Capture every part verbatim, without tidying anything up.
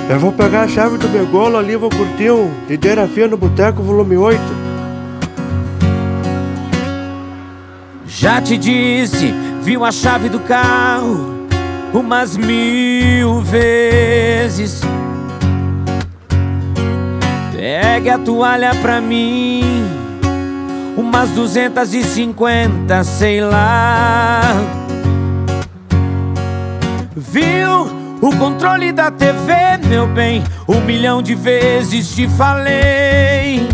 Eu vou pegar a chave do Begolo ali, vou curtir um D J Rafinha no Boteco volume oito. Já te disse, viu a chave do carro umas mil vezes. Pegue a toalha pra mim umas duzentas e cinquenta, sei lá. Viu o controle da T V, meu bem? Um milhão de vezes te falei.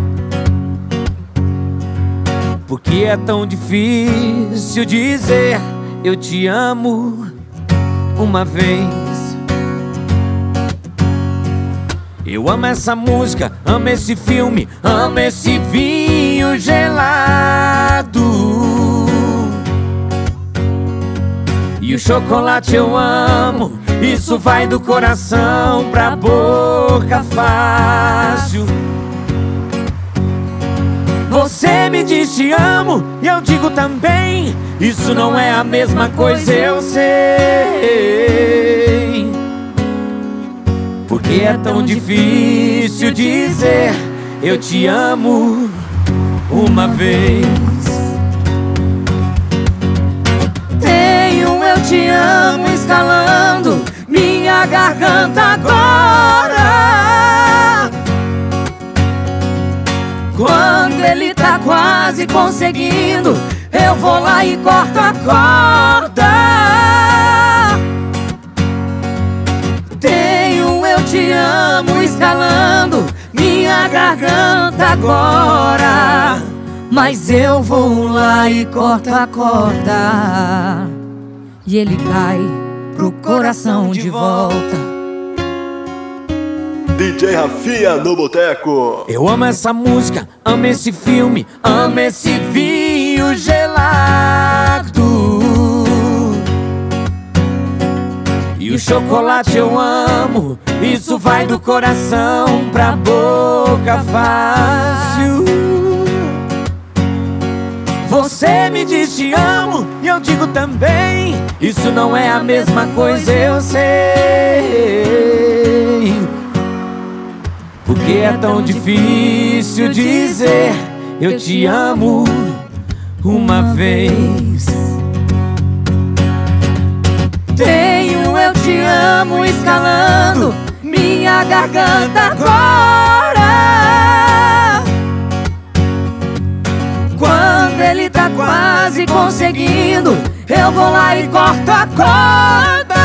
Porque é tão difícil dizer eu te amo uma vez. Eu amo essa música, amo esse filme, amo esse vinho gelado. E o chocolate eu amo, isso vai do coração pra boca fácil. Você me diz te amo e eu digo também. Isso não é a mesma coisa, eu sei. Porque é tão difícil dizer eu te amo uma vez. Tenho eu te amo escalando minha garganta agora. Quando ele tá quase conseguindo, eu vou lá e corto a corda. Tenho eu te amo escalando minha garganta agora. Mas eu vou lá e corto a corda. E ele cai pro coração de volta. D J Rafinha no Boteco. Eu amo essa música, amo esse filme, amo esse vinho gelado. E o chocolate eu amo, isso vai do coração pra boca fácil. Você me diz te amo e eu digo também. Isso não é a mesma coisa, eu sei. Porque é tão difícil dizer eu te amo uma vez. Tenho eu te amo escalando minha garganta agora. Quando ele tá quase conseguindo, eu vou lá e corto a corda.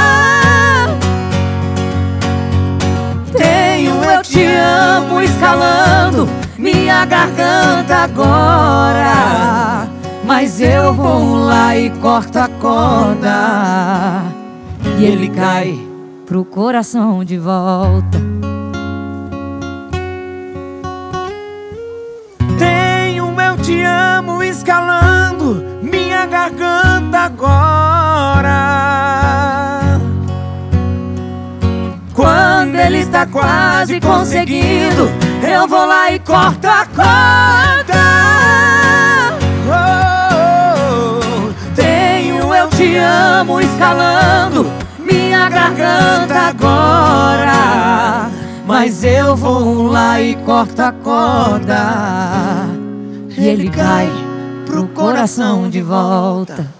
Tenho eu te amo escalando minha garganta agora. Mas eu vou lá e corto a corda. E ele cai pro coração de volta. Tenho eu te amo escalando minha garganta agora. Quando ele está quase conseguindo, eu vou lá e corto a corda. Oh, tenho eu te amo escalando minha garganta agora. Mas eu vou lá e corto a corda. E ele cai pro coração de volta.